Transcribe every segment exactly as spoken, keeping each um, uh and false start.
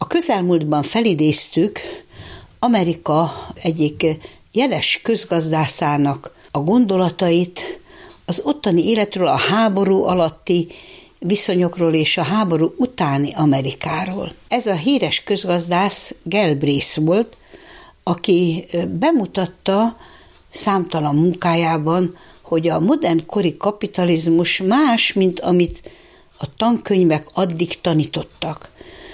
A közelmúltban felidéztük Amerika egyik jeles közgazdászának a gondolatait az ottani életről, a háború alatti viszonyokról és a háború utáni Amerikáról. Ez a híres közgazdász Galbraith volt, aki bemutatta számtalan munkájában, hogy a modern kori kapitalizmus más, mint amit a tankönyvek addig tanítottak.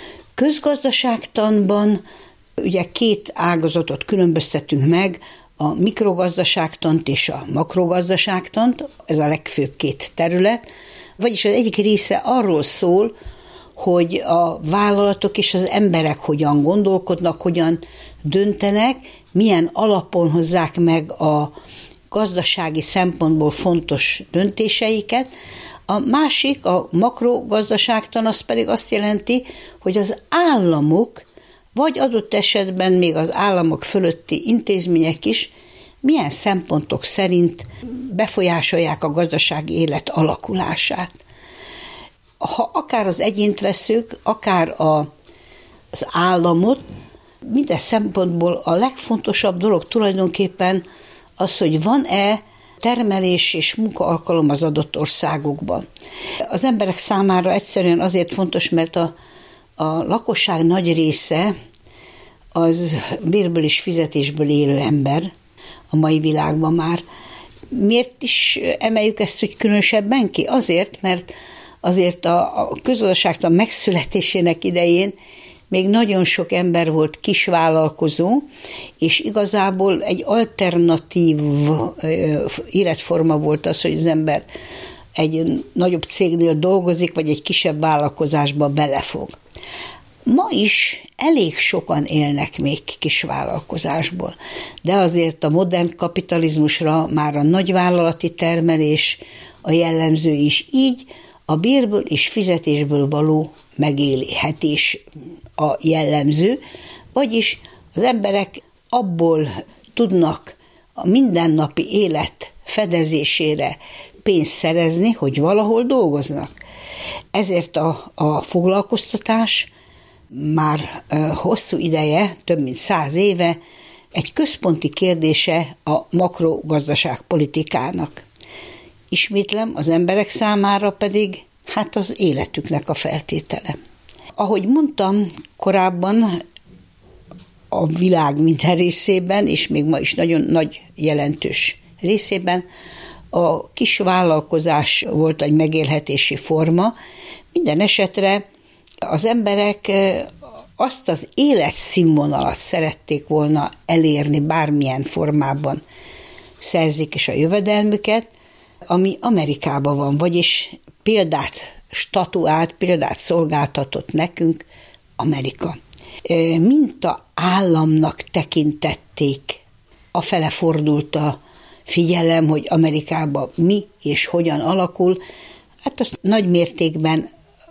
Közgazdaságtanban ugye két ágazatot különböztetünk meg, a mikrogazdaságtant és a makrogazdaságtant, ez a legfőbb két terület, vagyis az egyik része arról szól, hogy a vállalatok és az emberek hogyan gondolkodnak, hogyan döntenek, milyen alapon hozzák meg a gazdasági szempontból fontos döntéseiket. A másik, a makrogazdaságtan, az pedig azt jelenti, hogy az államok, vagy adott esetben még az államok fölötti intézmények is milyen szempontok szerint befolyásolják a gazdasági élet alakulását. Ha akár az egyént veszük, akár a, az államot, minden szempontból a legfontosabb dolog tulajdonképpen az, hogy van-e termelés és munkaalkalom az adott országokban. Az emberek számára egyszerűen azért fontos, mert a, a lakosság nagy része az bérből és fizetésből élő ember a mai világban már. Miért is emeljük ezt úgy különösebben ki? Azért, mert azért a, a közgazdaságtan megszületésének idején még nagyon sok ember volt kisvállalkozó, és igazából egy alternatív életforma volt az, hogy az ember egy nagyobb cégnél dolgozik, vagy egy kisebb vállalkozásba belefog. Ma is elég sokan élnek még kisvállalkozásból, de azért a modern kapitalizmusra már a nagyvállalati termelés a jellemző is, így a bérből és fizetésből való megélhetés a jellemző, vagyis az emberek abból tudnak a mindennapi élet fedezésére pénzt szerezni, hogy valahol dolgoznak. Ezért a, a foglalkoztatás már hosszú ideje, több mint száz éve egy központi kérdése a makrogazdaságpolitikának. Ismétlem, az emberek számára pedig hát az életüknek a feltétele. Ahogy mondtam korábban, a világ minden részében, és még ma is nagyon nagy jelentős részében a kis vállalkozás volt egy megélhetési forma. Minden esetre az emberek azt az életszínvonalat szerették volna elérni, bármilyen formában szerzik is a jövedelmüket, ami Amerikában van, vagyis példát statuált, példát szolgáltatott nekünk Amerika. Minta államnak tekintették, afele fordult a figyelem, hogy Amerikában mi és hogyan alakul, hát azt nagy mértékben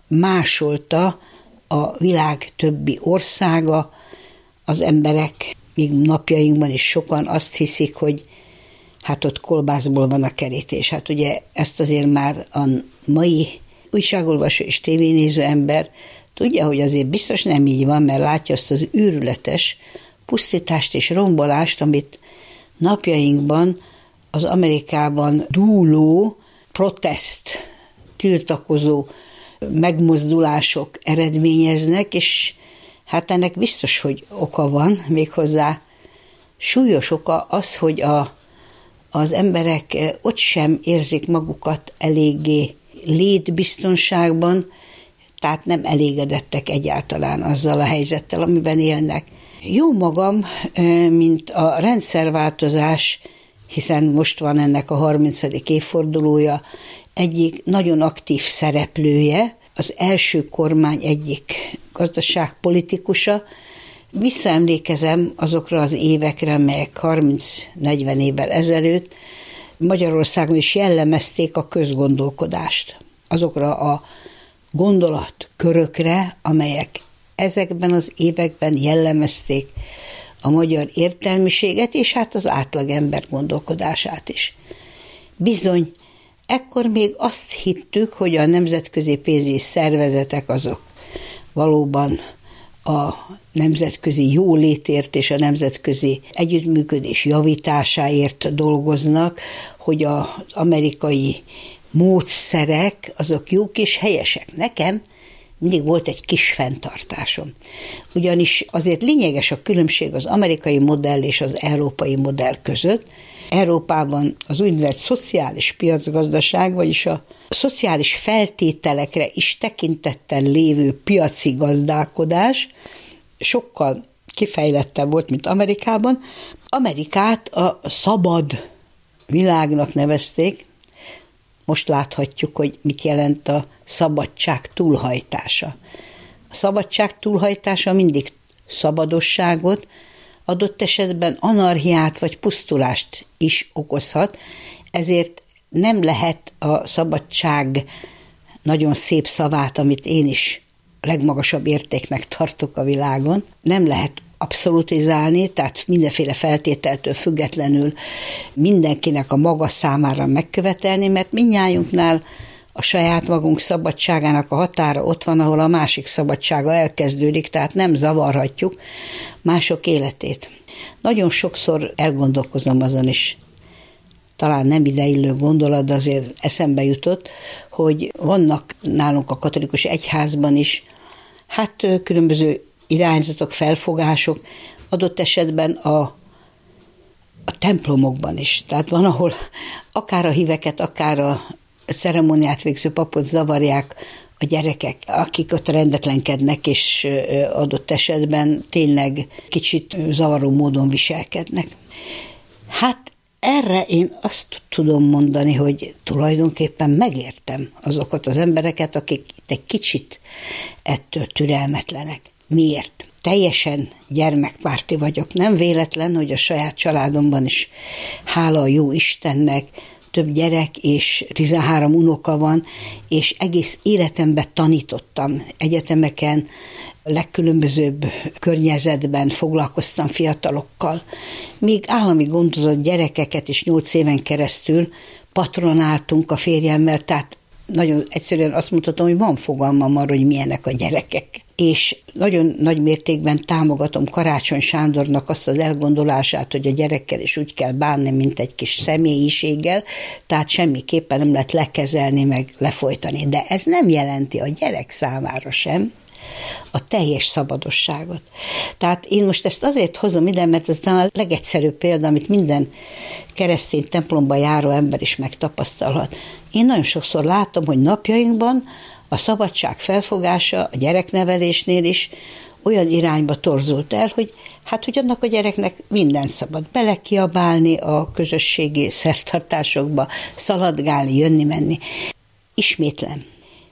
másolta a világ többi országa, az emberek, még napjainkban is sokan azt hiszik, hogy hát ott kolbászból van a kerítés. Hát ugye ezt azért már a mai újságolvasó és tévénéző ember tudja, hogy azért biztos nem így van, mert látja azt az őrületes pusztítást és rombolást, amit napjainkban az Amerikában dúló, protest, tiltakozó megmozdulások eredményeznek, és hát ennek biztos, hogy oka van, méghozzá súlyos oka az, hogy a, az emberek ott sem érzik magukat eléggé létbiztonságban, tehát nem elégedettek egyáltalán azzal a helyzettel, amiben élnek. Jó magam, mint a rendszerváltozás, hiszen most van ennek a harmincadik évfordulója, egyik nagyon aktív szereplője, az első kormány egyik gazdaságpolitikusa. Visszaemlékezem azokra az évekre, melyek harminc-negyven évvel ezelőtt Magyarországon is jellemezték a közgondolkodást. Azokra a gondolatkörökre, amelyek ezekben az években jellemezték a magyar értelmiséget, és hát az átlagember gondolkodását is. Bizony, ekkor még azt hittük, hogy a nemzetközi pénzügyi szervezetek azok valóban a nemzetközi jólétért és a nemzetközi együttműködés javításáért dolgoznak, hogy az amerikai módszerek azok jók és helyesek. Nekem mindig volt egy kis fenntartásom. Ugyanis azért lényeges a különbség az amerikai modell és az európai modell között. Európában az úgynevezett szociális piacgazdaság, vagyis a szociális feltételekre is tekintettel lévő piaci gazdálkodás sokkal kifejlettebb volt, mint Amerikában. Amerikát a szabad világnak nevezték. Most láthatjuk, hogy mit jelent a szabadság túlhajtása. A szabadság túlhajtása mindig szabadosságot, adott esetben anarchiát vagy pusztulást is okozhat, ezért nem lehet a szabadság nagyon szép szavát, amit én is legmagasabb értéknek tartok a világon, nem lehet abszolutizálni, tehát mindenféle feltételtől függetlenül mindenkinek a maga számára megkövetelni, mert mindnyájunknál a saját magunk szabadságának a határa ott van, ahol a másik szabadsága elkezdődik, tehát nem zavarhatjuk mások életét. Nagyon sokszor elgondolkozom azon is, talán nem ideillő gondolat, de azért eszembe jutott, hogy vannak nálunk a katolikus egyházban is, hát különböző irányzatok, felfogások, adott esetben a, a templomokban is. Tehát van, ahol akár a híveket, akár a ceremóniát végző papot zavarják a gyerekek, akik ott rendetlenkednek, és adott esetben tényleg kicsit zavaró módon viselkednek. Hát erre én azt tudom mondani, hogy tulajdonképpen megértem azokat az embereket, akik egy kicsit ettől türelmetlenek. Miért? Teljesen gyermekpárti vagyok. Nem véletlen, hogy a saját családomban is, hála a jó Istennek, több gyerek és tizenhárom unoka van, és egész életemben tanítottam egyetemeken, legkülönbözőbb környezetben foglalkoztam fiatalokkal. Még állami gondozott gyerekeket is nyolc éven keresztül patronáltunk a férjemmel, tehát nagyon egyszerűen azt mondhatom, hogy van fogalmam arra, hogy milyenek a gyerekek. És nagyon nagy mértékben támogatom Karácsony Sándornak azt az elgondolását, hogy a gyerekkel is úgy kell bánni, mint egy kis személyiséggel, tehát semmiképpen nem lehet lekezelni, meg lefolytani. De ez nem jelenti a gyerek számára sem a teljes szabadosságot. Tehát én most ezt azért hozom ide, mert ez talán a legegyszerűbb példa, amit minden keresztény templomba járó ember is megtapasztalhat. Én nagyon sokszor látom, hogy napjainkban a szabadság felfogása a gyereknevelésnél is olyan irányba torzult el, hogy hát, hogy annak a gyereknek minden szabad belekiabálni a közösségi szertartásokba, szaladgálni, jönni-menni. Ismétlem,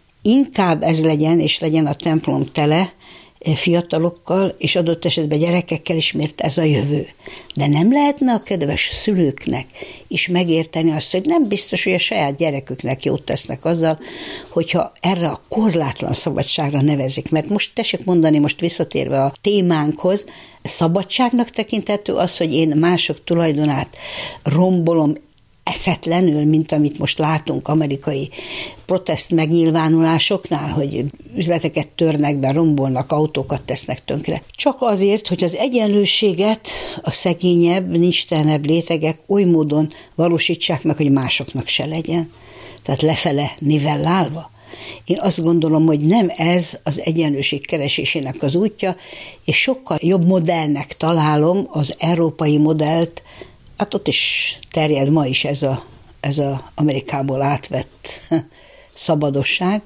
inkább ez legyen, és legyen a templom tele fiatalokkal, és adott esetben gyerekekkel is, mert ez a jövő. De nem lehetne a kedves szülőknek is megérteni azt, hogy nem biztos, hogy a saját gyereküknek jót tesznek azzal, hogyha erre a korlátlan szabadságra nevezik. Mert most tessék mondani, most visszatérve a témánkhoz, szabadságnak tekinthető az, hogy én mások tulajdonát rombolom eszetlenül, mint amit most látunk amerikai protest megnyilvánulásoknál, hogy üzleteket törnek be, rombolnak, autókat tesznek tönkre. Csak azért, hogy az egyenlőséget a szegényebb, nincstelenebb rétegek oly módon valósítsák meg, hogy másoknak se legyen. Tehát lefele nivellálva. Én azt gondolom, hogy nem ez az egyenlőség keresésének az útja, és sokkal jobb modellnek találom az európai modellt. Hát ott is terjed ma is ez a, ez a Amerikából átvett szabadosság,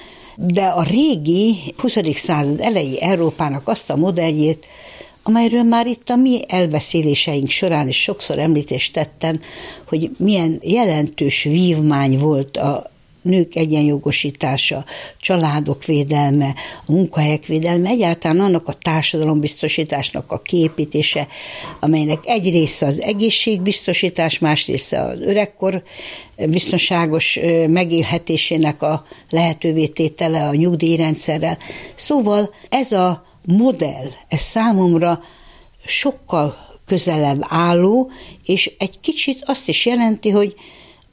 de a régi huszadik század elejé Európának azt a modelljét, amelyről már itt a mi elbeszéléseink során is sokszor említést tettem, hogy milyen jelentős vívmány volt a nők egyenjogosítása, családok védelme, a munkahelyek védelme, egyáltalán annak a társadalombiztosításnak a kiépítése, amelynek egy része az egészségbiztosítás, más része az öregkor biztonságos megélhetésének a lehetővé tétele a nyugdíjrendszerrel. Szóval ez a modell, ez számomra sokkal közelebb álló, és egy kicsit azt is jelenti, hogy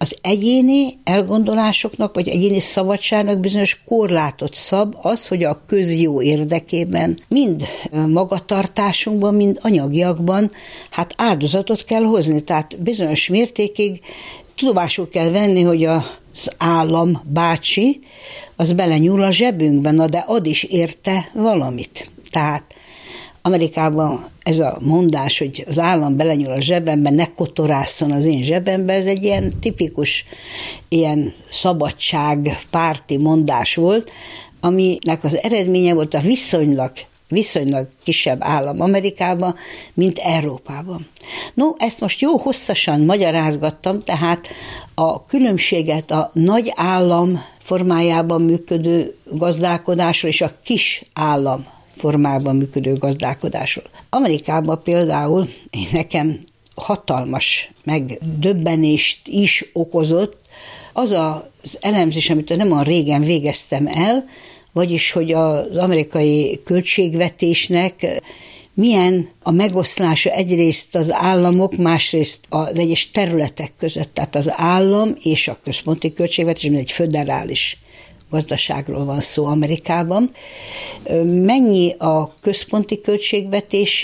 az egyéni elgondolásoknak, vagy egyéni szabadságnak bizonyos korlátot szab az, hogy a közjó érdekében mind magatartásunkban, mind anyagiakban hát áldozatot kell hozni. Tehát bizonyos mértékig tudomásul kell venni, hogy az állam bácsi, az belenyúl a zsebünkben, na de ad is érte valamit. Tehát Amerikában ez a mondás, hogy az állam belenyúl a zsebembe, ne kotorásszon az én zsebembe, ez egy ilyen tipikus, ilyen szabadságpárti mondás volt, aminek az eredménye volt a viszonylag, viszonylag kisebb állam Amerikában, mint Európában. No, ezt most jó hosszasan magyarázgattam, tehát a különbséget a nagy állam formájában működő gazdálkodásról és a kis állam formában működő gazdálkodásról. Amerikában például nekem hatalmas megdöbbenést is okozott az az elemzés, amit nem olyan régen végeztem el, vagyis, hogy az amerikai költségvetésnek milyen a megoszlása egyrészt az államok, másrészt az egyes területek között. Tehát az állam és a központi költségvetés, mint egy föderális gazdaságról van szó Amerikában. Mennyi a központi költségvetés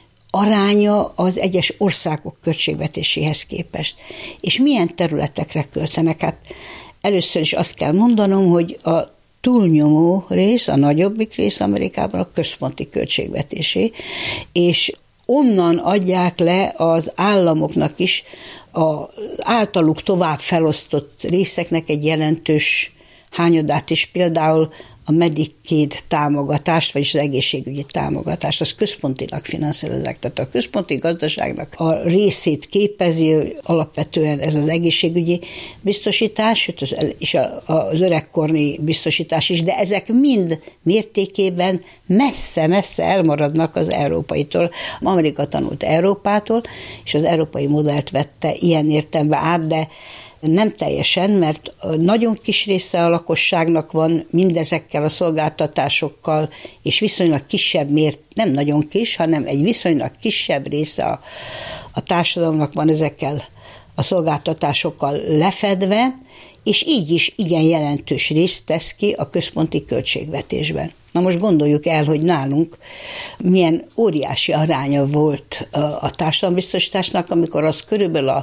aránya az egyes országok költségvetéséhez képest, és milyen területekre költenek? Hát először is azt kell mondanom, hogy a túlnyomó rész, a nagyobbik rész Amerikában a központi költségvetésé, és onnan adják le az államoknak is az általuk tovább felosztott részeknek egy jelentős hányadát is, például a Medicaid támogatást, vagyis az egészségügyi támogatást, az központilag finanszírozzák. Tehát a központi gazdaságnak a részét képezi alapvetően ez az egészségügyi biztosítás, és az öregkorni biztosítás is, de ezek mind mértékében messze-messze elmaradnak az európaitól. Amerika tanult Európától, és az európai modellt vette ilyen értelemben át, de nem teljesen, mert nagyon kis része a lakosságnak van mindezekkel a szolgáltatásokkal, és viszonylag kisebb mért, nem nagyon kis, hanem egy viszonylag kisebb része a, a társadalomnak van ezekkel a szolgáltatásokkal lefedve, és így is igen jelentős részt tesz ki a központi költségvetésben. Na most gondoljuk el, hogy nálunk milyen óriási aránya volt a társadalombiztosításnak, amikor az körülbelül a,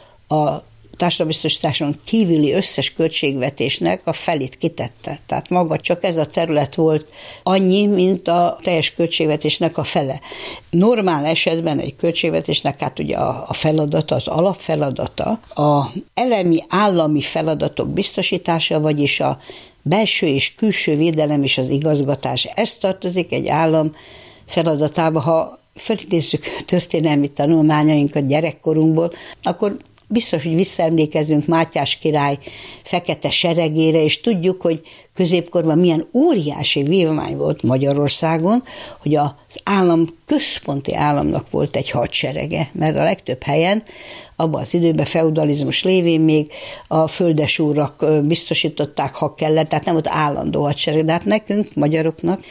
a társadalombiztosításon kívüli összes költségvetésnek a felét kitette. Tehát maga csak ez a terület volt annyi, mint a teljes költségvetésnek a fele. Normál esetben egy költségvetésnek hát ugye a, a feladata, az alapfeladata, a elemi állami feladatok biztosítása, vagyis a belső és külső védelem és az igazgatás. Ez tartozik egy állam feladatába. Ha felidézzük történelmi tanulmányainkat gyerekkorunkból, akkor biztos, hogy visszaemlékezünk Mátyás király fekete seregére, és tudjuk, hogy középkorban milyen óriási vívmány volt Magyarországon, hogy az állam, központi államnak volt egy hadserege, mert a legtöbb helyen abban az időben feudalizmus lévén még a földesúrak biztosították, ha kellett, tehát nem volt állandó hadsereg, de hát nekünk, magyaroknak,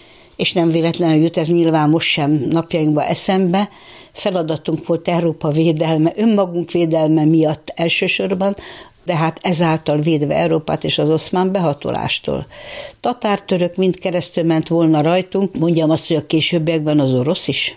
és nem véletlenül jut ez nyilván most sem napjainkban eszembe, feladatunk volt Európa védelme, önmagunk védelme miatt elsősorban, de hát ezáltal védve Európát és az oszmán behatolástól. Tatártörök mind keresztül ment volna rajtunk, mondjam azt, hogy a későbbiekben az orosz is.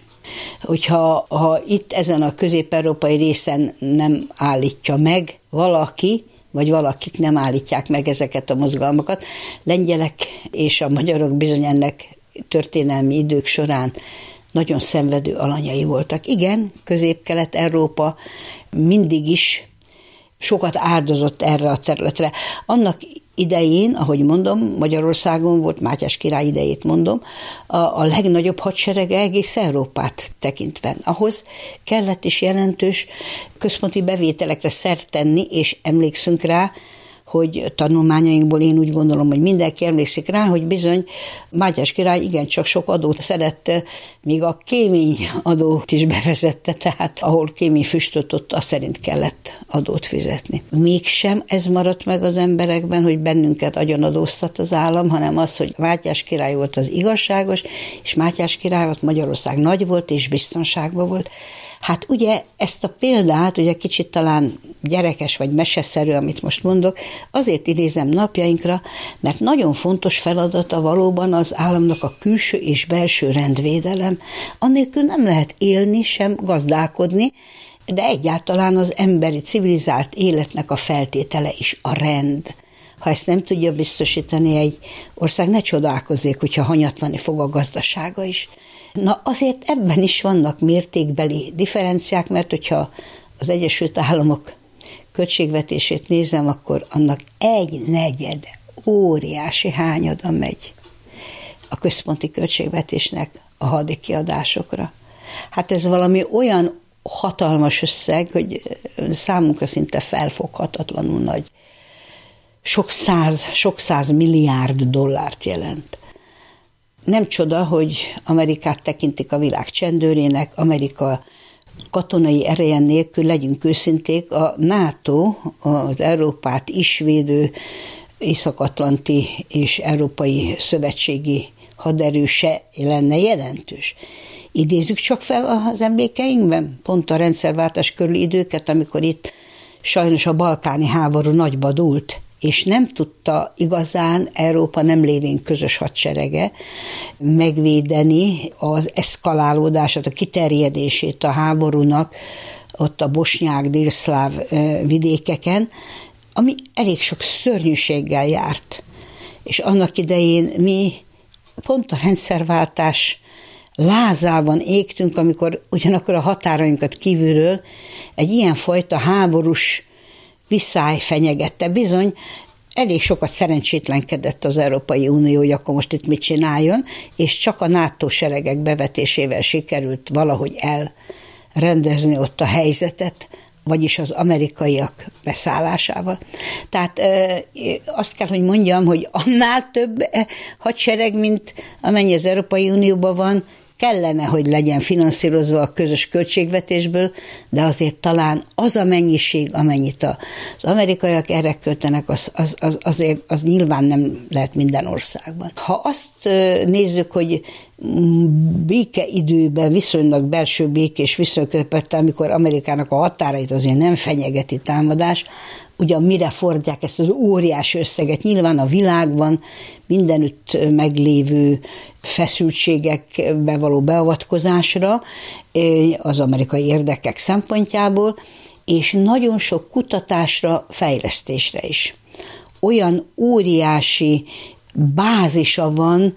Hogyha ha itt ezen a közép-európai részen nem állítja meg valaki, vagy valakik nem állítják meg ezeket a mozgalmakat, lengyelek és a magyarok bizony ennek történelmi idők során nagyon szenvedő alanyai voltak. Igen, Közép-Kelet-Európa mindig is sokat áldozott erre a területre. Annak idején, ahogy mondom, Magyarországon volt, Mátyás király idejét mondom, a, a legnagyobb hadserege egész Európát tekintve. Ahhoz kellett is jelentős központi bevételekre szert tenni, és emlékszünk rá, hogy tanulmányainkból én úgy gondolom, hogy mindenki emlékszik rá, hogy bizony Mátyás király igencsak sok adót szedett, még a kémény adót is bevezette, tehát ahol kéményfüstöt, ott azt szerint kellett adót fizetni. Mégsem ez maradt meg az emberekben, hogy bennünket agyonadóztat az állam, hanem az, hogy Mátyás király volt az igazságos, és Mátyás király volt, Magyarország nagy volt és biztonságban volt. Hát ugye ezt a példát, ugye kicsit talán gyerekes vagy meseszerű, amit most mondok, azért idézem napjainkra, mert nagyon fontos feladata valóban az államnak a külső és belső rendvédelem. Annélkül nem lehet élni, sem gazdálkodni, de egyáltalán az emberi civilizált életnek a feltétele is a rend. Ha ezt nem tudja biztosítani egy ország, ne csodálkozzék, hogyha hanyatlani fog a gazdasága is. Na azért ebben is vannak mértékbeli differenciák, mert hogyha az Egyesült Államok költségvetését nézem, akkor annak egy negyede óriási hányada megy a központi költségvetésnek a hadikiadásokra. Hát ez valami olyan hatalmas összeg, hogy számunkra szinte felfoghatatlanul nagy. Sok száz, sok száz milliárd dollárt jelent. Nem csoda, hogy Amerikát tekintik a világ csendőrének, Amerika katonai ereje nélkül, legyünk őszinték, a NATO, az Európát is védő észak-atlanti és európai szövetségi haderő se lenne jelentős. Idézzük csak fel az emlékeinkben, pont a rendszerváltás körüli időket, amikor itt sajnos a balkáni háború nagyba dúlt, és nem tudta igazán Európa nem lévén közös hadserege megvédeni az eszkalálódását, a kiterjedését a háborúnak ott a bosnyák, délszláv vidékeken, ami elég sok szörnyűséggel járt. És annak idején mi pont a rendszerváltás lázában égtünk, amikor ugyanakkor a határainkat kívülről egy ilyenfajta háborús viszály fenyegette. Bizony, elég sokat szerencsétlenkedett az Európai Unió, hogy akkor most itt mit csináljon, és csak a NATO seregek bevetésével sikerült valahogy elrendezni ott a helyzetet, vagyis az amerikaiak beszállásával. Tehát azt kell, hogy mondjam, hogy annál több hadsereg, mint amennyi az Európai Unióban van, kellene, hogy legyen finanszírozva a közös költségvetésből, de azért talán az a mennyiség, amennyit az amerikaiak erre költenek, az, az, az, azért az nyilván nem lehet minden országban. Ha azt nézzük, hogy békeidőben viszonylag belső békés viszonyközepette, amikor Amerikának a határait azért nem fenyegeti támadás, ugyan mire fordják ezt az óriási összeget? Nyilván a világban mindenütt meglévő feszültségekbe való beavatkozásra, az amerikai érdekek szempontjából, és nagyon sok kutatásra, fejlesztésre is. Olyan óriási bázisa van,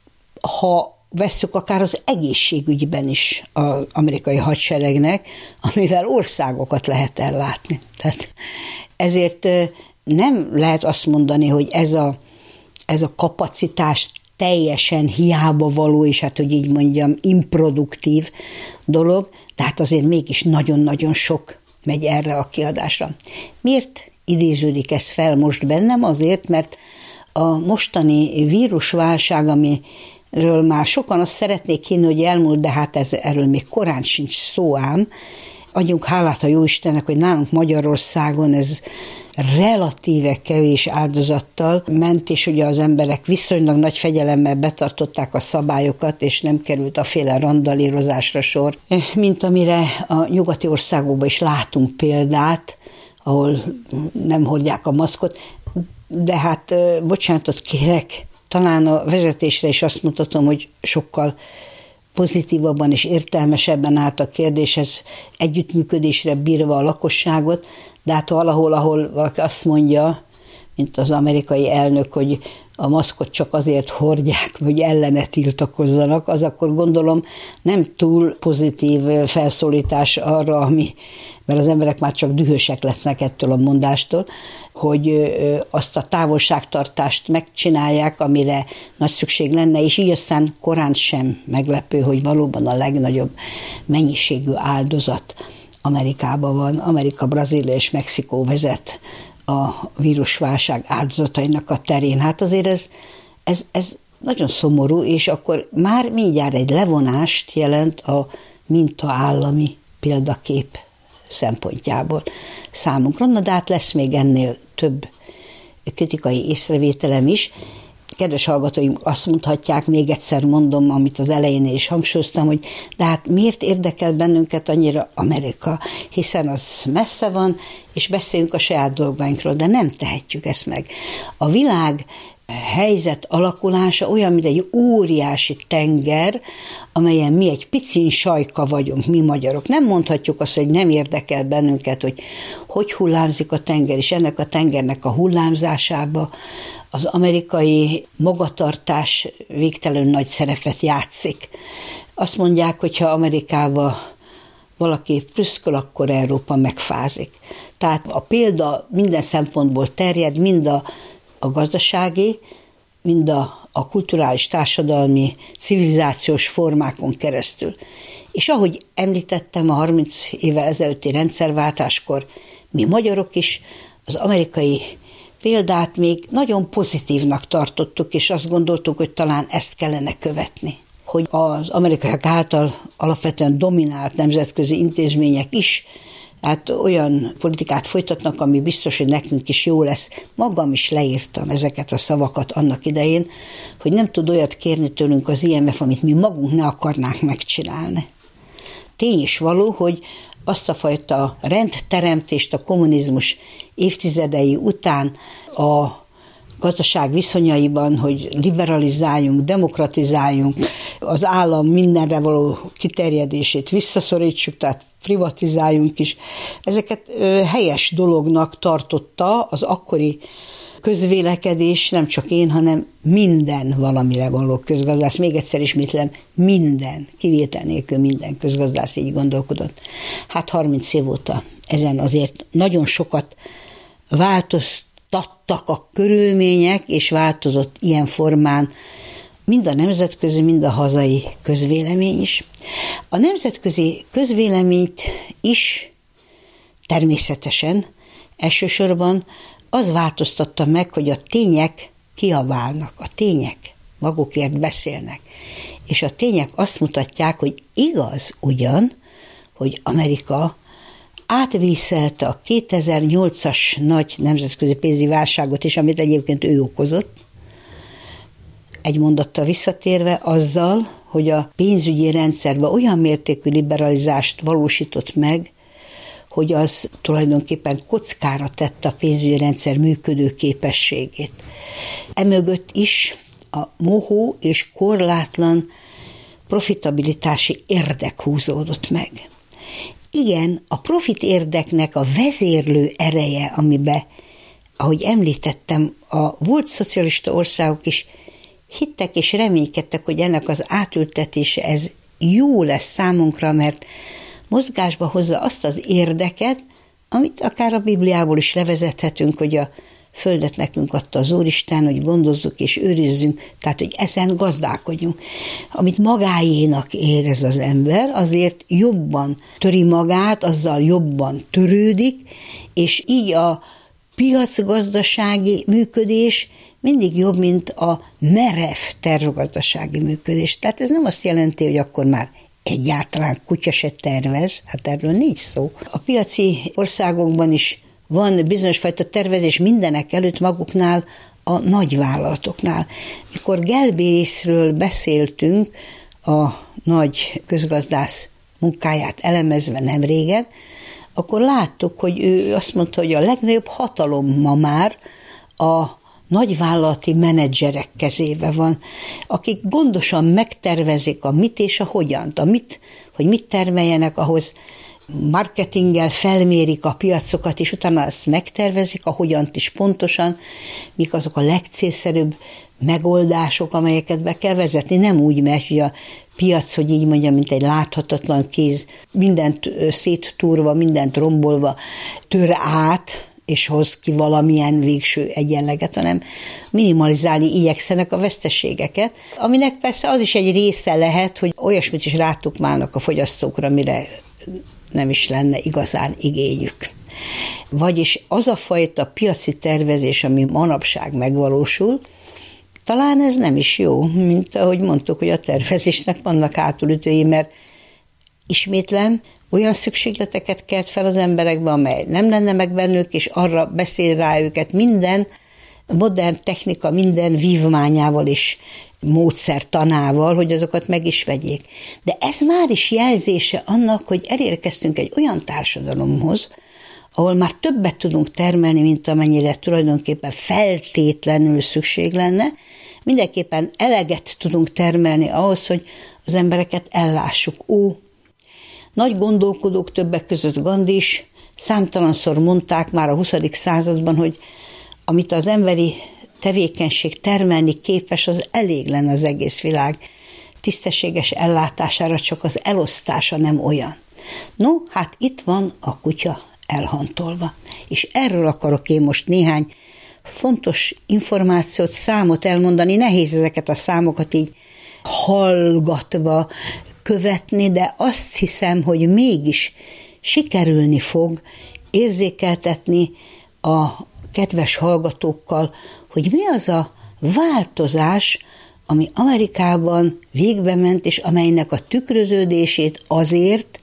ha vesszük akár az egészségügyben is az amerikai hadseregnek, amivel országokat lehet ellátni. Tehát ezért nem lehet azt mondani, hogy ez a, ez a kapacitás teljesen hiába való, és hát, hogy így mondjam, improduktív dolog, de hát azért mégis nagyon-nagyon sok megy erre a kiadásra. Miért idéződik ez fel most bennem? Azért, mert a mostani vírusválság, amiről már sokan azt szeretnék hinni, hogy elmúlt, de hát ez, erről még korán sincs szó ám. Adjunk hálát a Jóistennek, hogy nálunk Magyarországon ez relatíve kevés áldozattal ment, és ugye az emberek viszonylag nagy fegyelemmel betartották a szabályokat, és nem került a féle randalírozásra sor, mint amire a nyugati országokban is látunk példát, ahol nem hordják a maszkot, de hát bocsánatot kérek, talán a vezetésre is azt mutatom, hogy sokkal pozitívabban és értelmesebben állt a kérdéshez, együttműködésre bírva a lakosságot, de hát valahol, ahol valaki azt mondja, mint az amerikai elnök, hogy a maszkot csak azért hordják, hogy ellene tiltakozzanak, az akkor gondolom nem túl pozitív felszólítás arra, ami, mert az emberek már csak dühösek lesznek ettől a mondástól, hogy azt a távolságtartást megcsinálják, amire nagy szükség lenne, és így aztán korán sem meglepő, hogy valóban a legnagyobb mennyiségű áldozat Amerikában van. Amerika, Brazília és Mexikó vezet a vírusválság áldozatainak a terén. Hát azért ez, ez, ez nagyon szomorú, és akkor már mindjárt egy levonást jelent a mintaállami példakép szempontjából számunkra. Na, de hát lesz még ennél több kritikai észrevételem is. kedves hallgatóim azt mondhatják, még egyszer mondom, amit az elején is hangsúlyoztam, hogy de hát miért érdekel bennünket annyira Amerika, hiszen az messze van, és beszéljünk a saját dolgainkról, de nem tehetjük ezt meg. A világ helyzet alakulása olyan, mint egy óriási tenger, amelyen mi egy picin sajka vagyunk, mi magyarok. Nem mondhatjuk azt, hogy nem érdekel bennünket, hogy hogy hullámzik a tenger, és ennek a tengernek a hullámzásába az amerikai magatartás végtelen nagy szerepet játszik. Azt mondják, hogy ha Amerikába valaki prüszköl, akkor Európa megfázik. Tehát a példa minden szempontból terjed, mind a, a gazdasági, mind a, a kulturális, társadalmi, civilizációs formákon keresztül. És ahogy említettem, a harminc évvel ezelőtti rendszerváltáskor mi magyarok is az amerikai példát még nagyon pozitívnak tartottuk, és azt gondoltuk, hogy talán ezt kellene követni. Hogy az amerikaiak által alapvetően dominált nemzetközi intézmények is hát olyan politikát folytatnak, ami biztos, hogy nekünk is jó lesz. Magam is leírtam ezeket a szavakat annak idején, hogy nem tud olyat kérni tőlünk az i em ef, amit mi magunk ne akarnánk megcsinálni. Tény is való, hogy azt a fajta rendteremtést a kommunizmus évtizedei után a gazdaság viszonyaiban, hogy liberalizáljunk, demokratizáljunk, az állam mindenre való kiterjedését visszaszorítsuk, tehát privatizáljunk is. Ezeket helyes dolognak tartotta az akkori közvélekedés, nem csak én, hanem minden valamire való közgazdász. Még egyszer ismétlem, minden, kivétel nélkül minden közgazdász így gondolkodott. Hát harminc év óta ezen azért nagyon sokat változtattak a körülmények, és változott ilyen formán mind a nemzetközi, mind a hazai közvélemény is. A nemzetközi közvéleményt is természetesen elsősorban az változtatta meg, hogy a tények kiabálnak, a tények magukért beszélnek. És a tények azt mutatják, hogy igaz ugyan, hogy Amerika átvészelte a kétezer-nyolcas nagy nemzetközi pénzügyi válságot is, amit egyébként ő okozott, egy mondattal visszatérve azzal, hogy a pénzügyi rendszerben olyan mértékű liberalizást valósított meg, hogy az tulajdonképpen kockára tette a pénzügyi rendszer működő képességét. Emögött is a mohó és korlátlan profitabilitási érdek húzódott meg. Igen, a profit érdeknek a vezérlő ereje, amiben, ahogy említettem, a volt szocialista országok is hittek és reménykedtek, hogy ennek az átültetése ez jó lesz számunkra, mert mozgásba hozza azt az érdeket, amit akár a Bibliából is levezethetünk, hogy a földet nekünk adta az Úristen, hogy gondozzuk és őrizzünk, tehát, hogy ezen gazdálkodjunk. Amit magáénak érez az ember, azért jobban töri magát, azzal jobban törődik, és így a piacgazdasági működés mindig jobb, mint a merev tervgazdasági működés. Tehát ez nem azt jelenti, hogy akkor már egyáltalán kutya se tervez, hát erről nincs szó. A piaci országokban is van bizonyos fajta tervezés mindenek előtt maguknál, a nagyvállalatoknál. Mikor Gelbészről beszéltünk, a nagy közgazdász munkáját elemezve nem régen, akkor láttuk, hogy ő azt mondta, hogy a legnagyobb hatalom ma már a nagyvállalati menedzserek kezébe van, akik gondosan megtervezik a mit és a hogyant, a mit, hogy mit termeljenek, ahhoz marketinggel felmérik a piacokat, és utána ezt megtervezik, a hogyant is pontosan, mik azok a legcélszerűbb megoldások, amelyeket be kell vezetni. Nem úgy megy, hogy a piac, hogy így mondjam, mint egy láthatatlan kéz, mindent széttúrva, mindent rombolva tör át, és hoz ki valamilyen végső egyenleget, hanem minimalizálni igyekszenek a veszteségeket, aminek persze az is egy része lehet, hogy olyasmit is rátukmálnak a fogyasztókra, mire nem is lenne igazán igényük. Vagyis az a fajta piaci tervezés, ami manapság megvalósul, talán ez nem is jó, mint ahogy mondtuk, hogy a tervezésnek vannak hátulütői, mert ismétlem, olyan szükségleteket kelt fel az emberekbe, amely nem lenne meg bennük, és arra beszél rá őket minden modern technika minden vívmányával és módszertanával, hogy azokat meg is vegyék. De ez már is jelzése annak, hogy elérkeztünk egy olyan társadalomhoz, ahol már többet tudunk termelni, mint amennyire tulajdonképpen feltétlenül szükség lenne, mindenképpen eleget tudunk termelni ahhoz, hogy az embereket ellássuk. Ó, nagy gondolkodók, többek között Gandhi is számtalanszor mondták már a huszadik században, hogy amit az emberi tevékenység termelni képes, az elég lenne az egész világ tisztességes ellátására, csak az elosztása nem olyan. No, hát itt van a kutya elhantolva. És erről akarok én most néhány fontos információt, számot elmondani. Nehéz ezeket a számokat így hallgatva követni, de azt hiszem, hogy mégis sikerülni fog érzékeltetni a kedves hallgatókkal, hogy mi az a változás, ami Amerikában végbe ment, és amelynek a tükröződését azért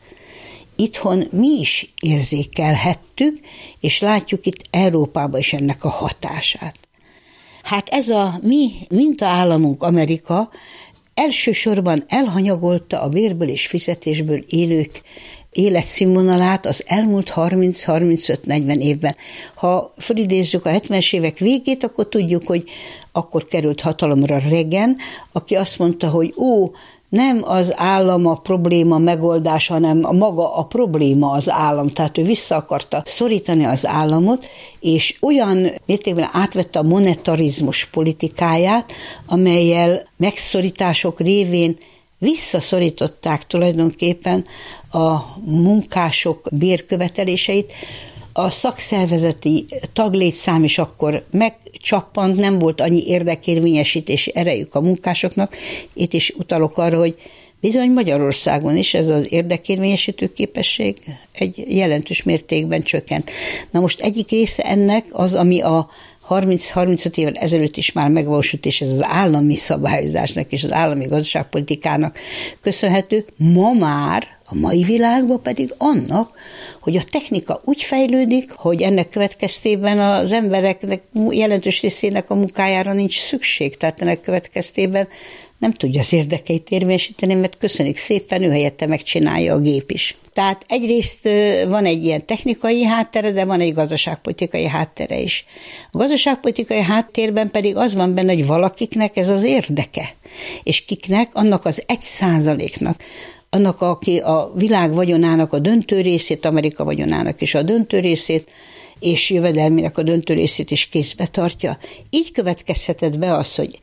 itthon mi is érzékelhettük, és látjuk itt Európában is ennek a hatását. Hát ez a mi mintaállamunk Amerika elsősorban elhanyagolta a bérből és fizetésből élők életszínvonalát az elmúlt harminc-harmincöt-negyven évben. Ha felidézzük a hetvenes évek végét, akkor tudjuk, hogy akkor került hatalomra Reagan, aki azt mondta, hogy ó, nem az állam a probléma megoldása, hanem a maga a probléma az állam. Tehát ő vissza akarta szorítani az államot, és olyan mértékben átvette a monetarizmus politikáját, amellyel megszorítások révén visszaszorították tulajdonképpen a munkások bérköveteléseit. A szakszervezeti taglétszám is akkor megcsappant, nem volt annyi érdekérvényesítési erejük a munkásoknak. Itt is utalok arra, hogy bizony Magyarországon is ez az érdekérvényesítő képesség egy jelentős mértékben csökkent. Na most egyik része ennek az, ami a harminc-harmincöt évvel ezelőtt is már megvalósult, és ez az állami szabályozásnak és az állami gazdaságpolitikának köszönhető, ma már a mai világban pedig annak, hogy a technika úgy fejlődik, hogy ennek következtében az embereknek jelentős részének a munkájára nincs szükség, tehát ennek következtében nem tudja az érdekeit érvényesíteni, mert köszönik szépen, ő helyette megcsinálja a gép is. Tehát egyrészt van egy ilyen technikai háttere, de van egy gazdaságpolitikai háttere is. A gazdaságpolitikai háttérben pedig az van benne, hogy valakiknek ez az érdeke, és kiknek, annak az egy százaléknak, annak, aki a világ vagyonának a döntő részét, Amerika vagyonának is a döntő részét, és jövedelmének a döntő részét is kézbe tartja. Így következhetett be az, hogy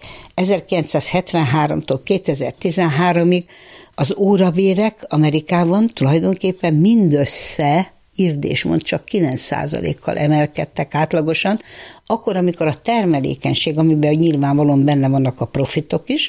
ezerkilencszázhetvenháromtól kétezer-tizenháromig az órabérek Amerikában tulajdonképpen mindössze, írd és mond, csak kilenc százalékkal emelkedtek átlagosan, akkor, amikor a termelékenység, amiben nyilvánvalóan benne vannak a profitok is,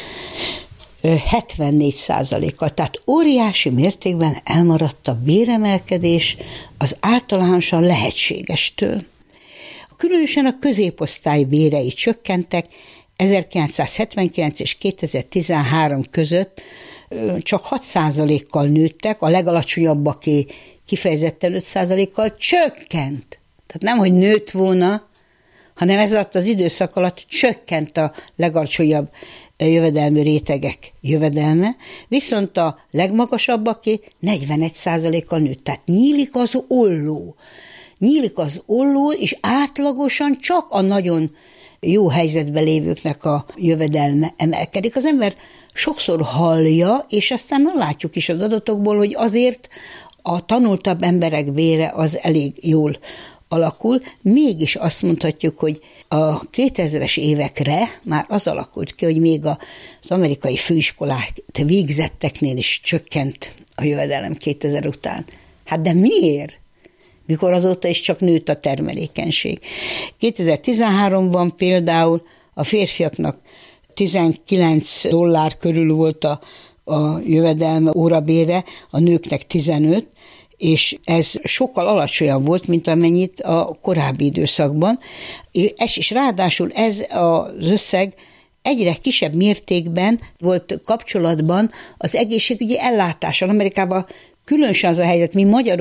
hetvennégy százalékkal, tehát óriási mértékben elmaradt a béremelkedés az általánosan lehetségestől. Különösen a középosztály bérei csökkentek, ezerkilencszázhetvenkilenc és kétezer-tizenhárom között csak hat százalékkal nőttek, a legalacsonyabbaké kifejezetten öt százalékkal csökkent. Tehát nem, hogy nőtt volna, hanem ez alatt az időszak alatt csökkent a legalacsonyabb jövedelmű rétegek jövedelme, viszont a legmagasabbaké negyvenegy százalékkal nőtt. Tehát nyílik az olló. Nyílik az olló, és átlagosan csak a nagyon jó helyzetben lévőknek a jövedelme emelkedik. Az ember sokszor hallja, és aztán látjuk is az adatokból, hogy azért a tanultabb emberek bére az elég jól alakul, mégis azt mondhatjuk, hogy a kétezres évekre már az alakult ki, hogy még az amerikai főiskolát végzetteknél is csökkent a jövedelem kétezer után. Hát de miért? Mikor azóta is csak nőtt a termelékenység. kétezer-tizenháromban például a férfiaknak tizenkilenc dollár körül volt a, a jövedelme órabére, a nőknek tizenöt, és ez sokkal alacsonyabb volt, mint amennyit a korábbi időszakban. És, és ráadásul ez az összeg egyre kisebb mértékben volt kapcsolatban az egészségügyi ellátással. Amerikában különösen az a helyzet, mi magyarok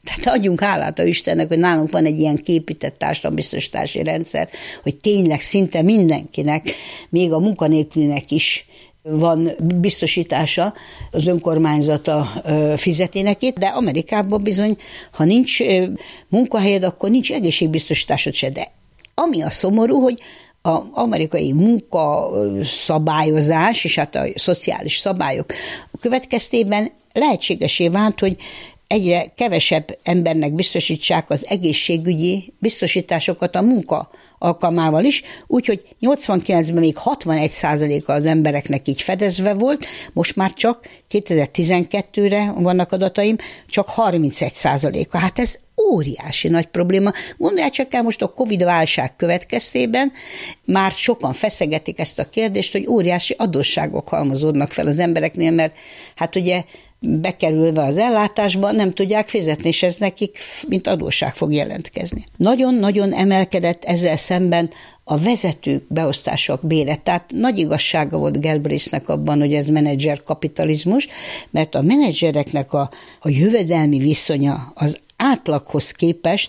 Tehát adjunk hálát a Istennek, hogy nálunk van egy ilyen képített társadalombiztosítási rendszer, hogy tényleg szinte mindenkinek, még a munkanélkülinek is van biztosítása, az önkormányzata fizeti neki, de Amerikában bizony, ha nincs munkahelyed, akkor nincs egészségbiztosításod se. De ami a szomorú, hogy az amerikai munkaszabályozás és hát a szociális szabályok következtében lehetségesé vált, hogy egyre kevesebb embernek biztosítsák az egészségügyi biztosításokat a munka alkalmával is, úgyhogy nyolcvankilencben még hatvanegy százaléka az embereknek így fedezve volt, most már csak kétezer-tizenkettőre vannak adataim, csak harmincegy százaléka. Hát ez óriási nagy probléma. Gondolják csak el, most a Covid-válság következtében már sokan feszegetik ezt a kérdést, hogy óriási adósságok halmozódnak fel az embereknél, mert hát ugye bekerülve az ellátásba nem tudják fizetni, és ez nekik mint adósság fog jelentkezni. Nagyon-nagyon emelkedett ezzel szemben a vezetők beosztások bére. Tehát nagy igazsága volt Galbraithnek abban, hogy ez menedzser kapitalizmus, mert a menedzsereknek a, a jövedelmi viszonya az átlaghoz képest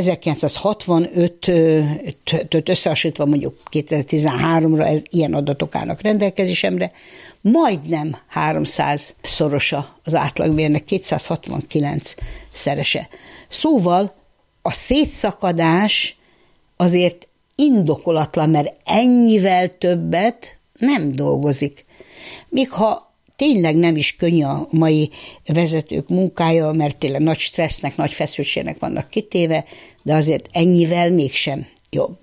ezerkilencszázhatvanötöt összehasonlítva mondjuk kétezer-tizenháromra ez, ilyen adatok állnak rendelkezésemre, majdnem háromszáz szorosa az átlagbérnek, kétszázhatvankilenc szerese. Szóval a szétszakadás azért indokolatlan, mert ennyivel többet nem dolgozik. Még ha tényleg nem is könnyű a mai vezetők munkája, mert tényleg nagy stressznek, nagy feszültségnek vannak kitéve, de azért ennyivel mégsem jobb.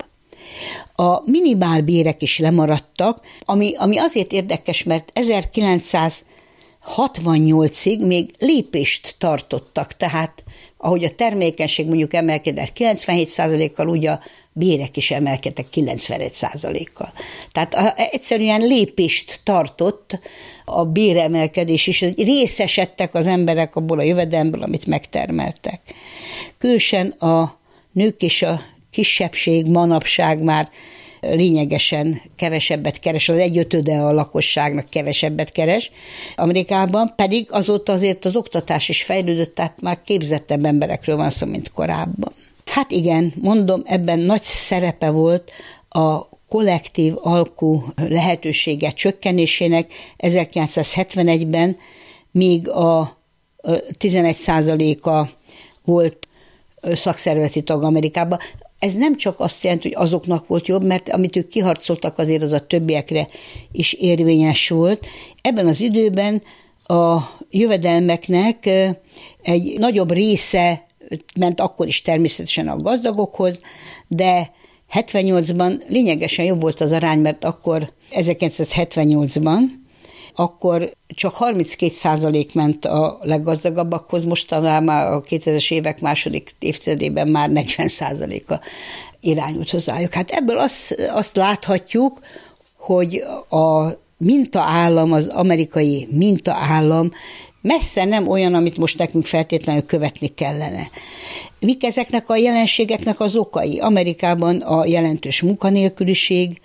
A minimálbérek is lemaradtak, ami, ami azért érdekes, mert ezerkilencszázhatvannyolcig még lépést tartottak, tehát ahogy a termékenység mondjuk emelkedett kilencvenhét százalékkal, úgy a bérek is emelkedtek kilencvenegy százalékkal. Tehát egyszerűen lépést tartott a béremelkedés is, hogy részesedtek az emberek abból a jövedelmből, amit megtermeltek. Különösen a nők és a kisebbség manapság már lényegesen kevesebbet keres, az egyötöde a lakosságnak kevesebbet keres Amerikában, pedig azóta azért az oktatás is fejlődött, tehát már képzettebb emberekről van szó, mint korábban. Hát igen, mondom, ebben nagy szerepe volt a kollektív alkú lehetősége csökkenésének. ezerkilencszázhetvenegyben még a tizenegy százaléka volt szakszervezeti tag Amerikában. Ez nem csak azt jelenti, hogy azoknak volt jobb, mert amit ők kiharcoltak, azért az a többiekre is érvényes volt. Ebben az időben a jövedelmeknek egy nagyobb része ment akkor is természetesen a gazdagokhoz, de hetvennyolcban lényegesen jobb volt az arány, mert akkor ezerkilencszázhetvennyolcban akkor csak harminckét százalék ment a leggazdagabbakhoz, mostanában már a kétezres évek második évtizedében már negyven százaléka irányult hozzájuk. Hát ebből azt, azt láthatjuk, hogy a mintaállam, az amerikai mintaállam messze nem olyan, amit most nekünk feltétlenül követni kellene. Mik ezeknek a jelenségeknek az okai? Amerikában a jelentős munkanélküliség,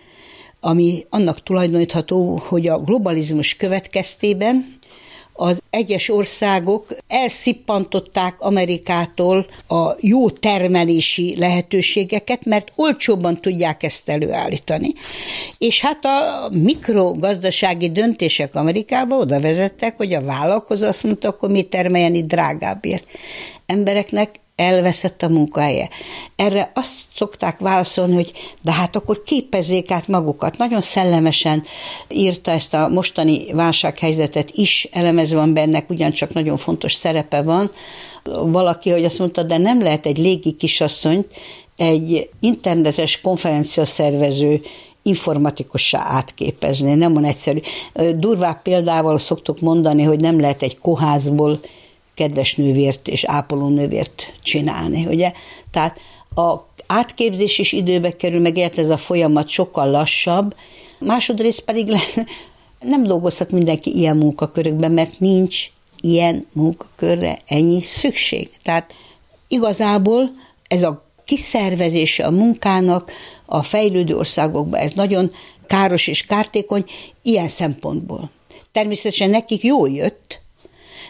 ami annak tulajdonítható, hogy a globalizmus következtében az egyes országok elszippantották Amerikától a jó termelési lehetőségeket, mert olcsóbban tudják ezt előállítani. És hát a mikrogazdasági döntések Amerikában oda vezettek, hogy a vállalkozó azt mondta, akkor mi termeljen itt drágábbért. Embereknek elveszett a munkahelye. Erre azt szokták válaszolni, hogy de hát akkor képezzék át magukat. Nagyon szellemesen írta ezt a mostani válsághelyzetet is, elemezve van bennek, ugyancsak nagyon fontos szerepe van. Valaki, hogy azt mondta, de nem lehet egy légi kisasszonyt egy internetes konferencia szervező informatikussá átképezni, nem van egyszerű. Durvább példával szoktuk mondani, hogy nem lehet egy kórházból kedves nővért és ápolónővért csinálni, ugye? Tehát a átképzés is időbe kerül, meg ez a folyamat sokkal lassabb, másodrészt pedig le, nem dolgozhat mindenki ilyen munkakörökben, mert nincs ilyen munkakörre ennyi szükség. Tehát igazából ez a kiszervezése a munkának a fejlődő országokban, ez nagyon káros és kártékony ilyen szempontból. Természetesen nekik jól jött,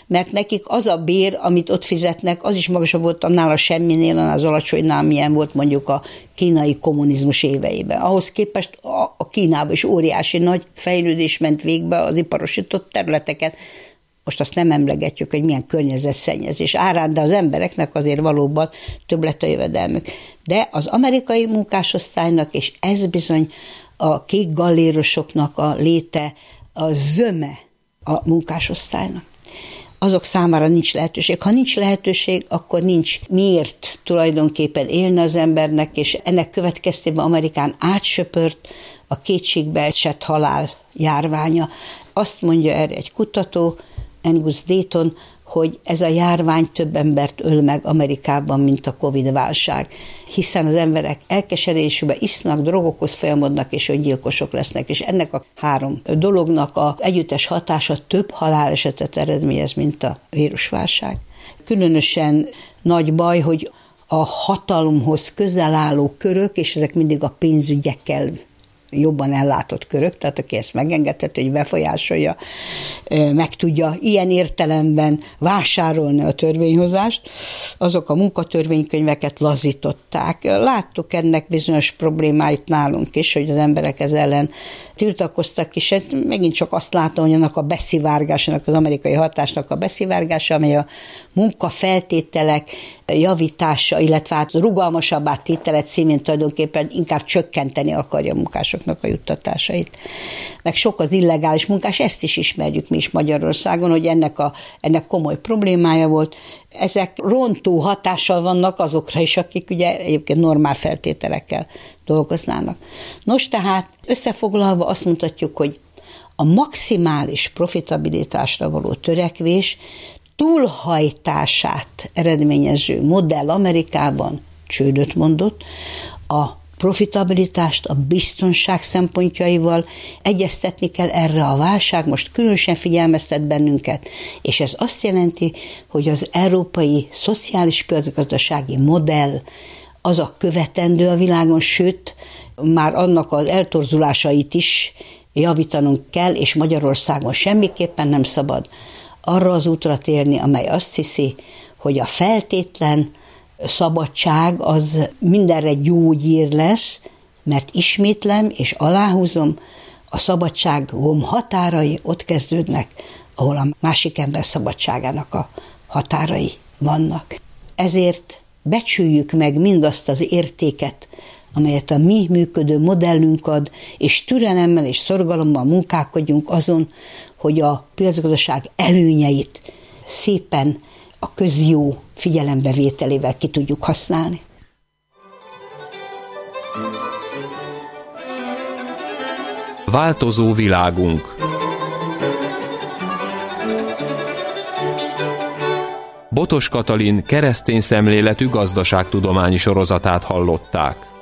mert nekik az a bér, amit ott fizetnek, az is magasabb volt annál a semminél, annál az alacsonynál, milyen volt mondjuk a kínai kommunizmus éveiben. Ahhoz képest a Kínában is óriási nagy fejlődés ment végbe az iparosított területeken. Most azt nem emlegetjük, hogy milyen környezetszennyezés árán, de az embereknek azért valóban több lett a jövedelmük. De az amerikai munkásosztálynak, és ez bizony a kék gallérosoknak a léte, a zöme a munkásosztálynak. Azok számára nincs lehetőség. Ha nincs lehetőség, akkor nincs miért tulajdonképpen élni az embernek, és ennek következtében Amerikán átsöpört a kétségbeesett halál járványa. Azt mondja erre egy kutató, Angus Deaton, hogy ez a járvány több embert öl meg Amerikában, mint a Covid-válság, hiszen az emberek elkeserésükbe isznak, drogokhoz folyamodnak, és öngyilkosok lesznek, és ennek a három dolognak az együttes hatása több halálesetet eredményez, mint a vírusválság. Különösen nagy baj, hogy a hatalomhoz közel álló körök, és ezek mindig a pénzügyekkel jobban ellátott körök, tehát aki ezt megengedheti, hogy befolyásolja, meg tudja ilyen értelemben vásárolni a törvényhozást, azok a munkatörvénykönyveket lazították. Láttuk ennek bizonyos problémáit nálunk is, hogy az emberek ez ellen tiltakoztak, és megint csak azt látom, hogy annak a beszivárgásának, az amerikai hatásnak a beszivárgása, amely a munkafeltételek javítása, illetve hát rugalmasabbá tétele címén tulajdonképpen inkább csökkenteni akarja a munkásoknak a juttatásait. Meg sok az illegális munkás, ezt is ismerjük mi is Magyarországon, hogy ennek, a, ennek komoly problémája volt. Ezek rontó hatással vannak azokra is, akik ugye egyébként normál feltételekkel dolgoznának. Nos, tehát összefoglalva azt mutatjuk, hogy a maximális profitabilitásra való törekvés túlhajtását eredményező modell Amerikában csődöt mondott, a profitabilitást a biztonság szempontjaival egyeztetni kell, erre a válság most különösen figyelmeztet bennünket, és ez azt jelenti, hogy az európai szociális piacgazdasági modell az a követendő a világon, sőt, már annak az eltorzulásait is javítanunk kell, és Magyarországon semmiképpen nem szabad arra az útra térni, amely azt hiszi, hogy a feltétlen szabadság az mindenre gyógyír lesz, mert ismétlem és aláhúzom, a szabadságom határai ott kezdődnek, ahol a másik ember szabadságának a határai vannak. Ezért becsüljük meg mindazt az értéket, amelyet a mi működő modellünk ad, és türelemmel és szorgalommal munkálkodjunk azon, hogy a piacgazdaság előnyeit szépen a közjó figyelembevételével ki tudjuk használni. Változó világunk. Botos Katalin keresztény szemléletű gazdaságtudományi sorozatát hallották.